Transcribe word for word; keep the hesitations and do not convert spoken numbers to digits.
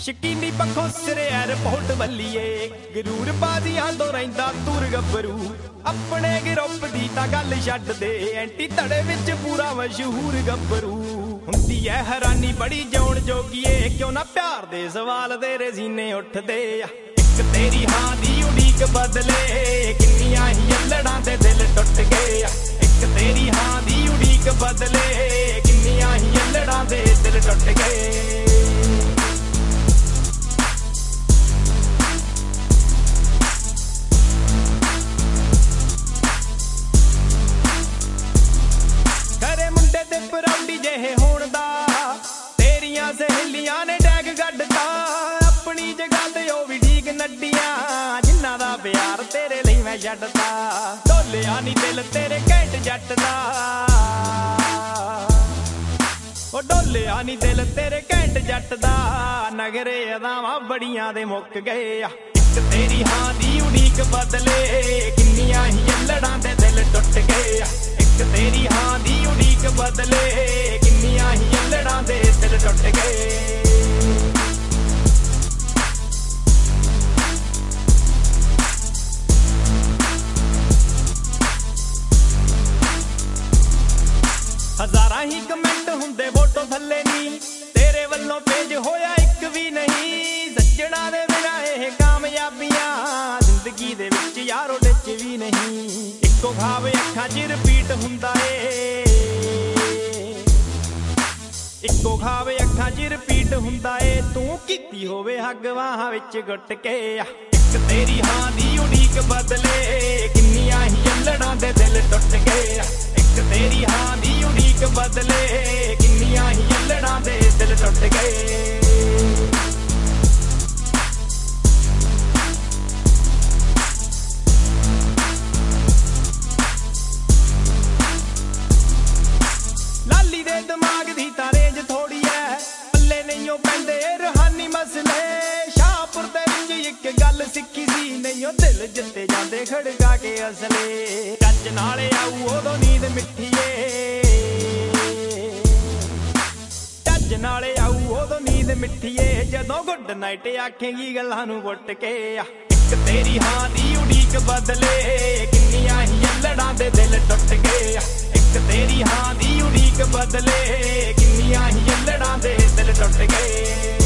ਸ਼ਕੀਨੀ ਪੱਖੋਂ ਸਿਰੇ 에ਅਰਪੋਰਟ ਵੱਲੀਏ ਗਰੂਰ ਬਾਜ਼ੀਆਂ ਤੋਂ ਰਹਿੰਦਾ ਤੁਰ ਗੱਭਰੂ ਆਪਣੇ ਗਰੁੱਪ ਦੀ ਤਾਂ ਗੱਲ ਛੱਡ ਦੇ ਐਂਟੀ ਧੜੇ ਵਿੱਚ ਪੂਰਾ ਮਸ਼ਹੂਰ ਗੱਭਰੂ ਹੁੰਦੀ ਐ ਹੈਰਾਨੀ ਬੜੀ ਜਿਉਣ ਜੋਗੀਏ ਕਿਉਂ ਨਾ ਪਿਆਰ ਦੇ ਸਵਾਲ ਦੇ ਰਜ਼ੀਨੇ ਉੱਠਦੇ ਆ ਇੱਕ ਤੇਰੀ ਹਾਂ ਦੀ ਉਡੀਕ ਬਦਲੇ ਕਿੰਨੀਆਂ ਹੀ ਅਲੜਾਂ ਦੇ ਦਿਲ ਟੁੱਟ ਗਏ ਆ ਇੱਕ ਤੇਰੀ ਹਾਂ ਦੀ ਉਡੀਕ ਬਦਲੇ ਕਿੰਨੀਆਂ ਹੀ ਅਲੜਾਂ ਦੇ ਦਿਲ ਟੁੱਟ ਗਏ ਪਰੌਂਡੀ ਜਿਹੇ ਹੋਣ ਦਾ ਤੇਰੀਆਂ ਸਹੇਲੀਆਂ ਨੇ ਡੈਗ ਗੱਡਤਾ ਆਪਣੀ ਜਗ੍ਹਾ ਤੇ ਉਹ ਵੀ ਠੀਕ ਨੱਡੀਆਂ ਜਿਨ੍ਹਾਂ ਦਾ ਪਿਆਰ ਤੇਰੇ ਲਈ ਮੈਂ ਛੱਡਤਾ ਢੋਲਿਆ ਨੀ ਦਿਲ ਤੇਰੇ ਘੈਂਟ ਜੱਟ ਦਾ ਉਹ ਢੋਲਿਆ ਨੀ ਦਿਲ ਤੇਰੇ ਘੈਂਟ ਜੱਟ ਦਾ ਨਗਰੇ ਅਦਾਵਾਂ ਬੜੀਆਂ ਦੇ ਮੁੱਕ ਗਏ ਆ ਇੱਕ ਤੇਰੀ ਹਾਂ ਦੀ ਉਡੀਕ ਬਦਲੇ ਕਿੰਨੀਆਂ ਹੀ ਅਲੜਾਂ ਦੇ ਦਿਲ ਟੁੱਟ ਗਏ ਆ ਇੱਕ ਤੇਰੀ ਹਾਂ ਦੀ ਉਡੀਕ ਬਦਲੇ ਕਿੰਨੀਆਂ ਹੀ ਅਲੜਾਂ ਦੇ ਦਿਲ ਟੁੱਟ ਗਏ ਹਜ਼ਾਰਾਂ ਹੀ ਕਮੈਂਟ ਹੁੰਦੇ ਫੋਟੋ ਥੱਲੇ ਨੀ ਤੇਰੇ ਵੱਲੋਂ ਪੇਜ ਹੋਇਆ ਇੱਕ ਵੀ ਨਹੀਂ ਸੱਜਣਾ ਦੇ ਬਿਨਾਂ ਇਹ ਕਾਮਯਾਬੀਆਂ ਜ਼ਿੰਦਗੀ ਦੇ ਵਿੱਚ ਯਾਰੋ ਵਿੱਚ ਵੀ ਨਹੀਂ ਇੱਕੋ ਖਾਬ ਅੱਖਾਂ 'ਚ ਰਿਪੀਟ ਹੁੰਦਾ ਏ ਇੱਕੋ ਖਾਬ ਅੱਖਾਂ 'ਚ ਰਿਪੀਟ ਹੁੰਦਾ ਏ ਤੂੰ ਕੀਤੀ ਹੋਵੇ ਹੱਗ ਬਾਹਾਂ ਵਿੱਚ ਗੁੱਟ ਕੇ ਆ ਇੱਕ ਤੇਰੀ ਹਾਂ ਦੀ ਉਡੀਕ ਬਦਲੇ ਕਿੰਨੀਆਂ ਹੀ ਅਲੜਾਂ ਦੇ ਦਿਲ ਟੁੱਟ ਗਏ ਆ ਇੱਕ ਤੇਰੀ ਹਾਂ ਦੀ ਉਡੀਕ ਬਦਲੇ ਕਿੰਨੀਆਂ ਹੀ ਅਲੜਾਂ ਦੇ ਦਿਲ ਟੁੱਟ ਗਏ ਲਾਲੀ ਦੇ ਦਿਮਾਗ ਦੀ ਤਾਂ ਰੇਂਜ ਥੋੜੀ ਐ ਪੱਲੇ ਨਹੀਂ ਉਹ ਪੈਂਦੇ ਰੂਹਾਨੀ ਮਸਲੇ ਸ਼ਾਹਪੁਰ ਦੇ ਵਿੱਚ ਇੱਕ ਗੱਲ ਸਿੱਖੀ ਸੀ ਨਹੀਂ ਉਹ ਦਿਲ ਜਿੱਤੇ ਜਾਂਦੇ ਖੜਕਾ ਕੇ ਅਸਲੇ ਕੱਚ ਨਾਲ ਆਊ ਉਦੋਂ ਨੀਂਦ ਮਿੱਠੀ ਏ ਕੱਚ ਨਾਲ ਆਊ ਉਦੋਂ ਨੀਂਦ ਮਿੱਠੀ ਏ ਜਦੋਂ ਗੁੱਡ ਨਾਈਟ ਆਖੇਗੀ ਗੱਲਾਂ ਨੂੰ ਪੁੱਟ ਕੇ ਆ ਇੱਕ ਤੇਰੀ ਹਾਂ ਦੀ ਉਡੀਕ ਬਦਲੇ ਕਿੰਨੀਆਂ ਹੀ ਅਲੜਾਂ ਦੇ ਦਿਲ ਟੁੱਟ ਗਏ ਆ ਇੱਕ ਤੇਰੀ ਹਾਂ ਦੀ ਉਡੀਕ ਬਦਲੇ ਕਿੰਨੀਆਂ ਹੀ ਅਲੜਾਂ ਦੇ ਦਿਲ ਟੁੱਟ ਗਏ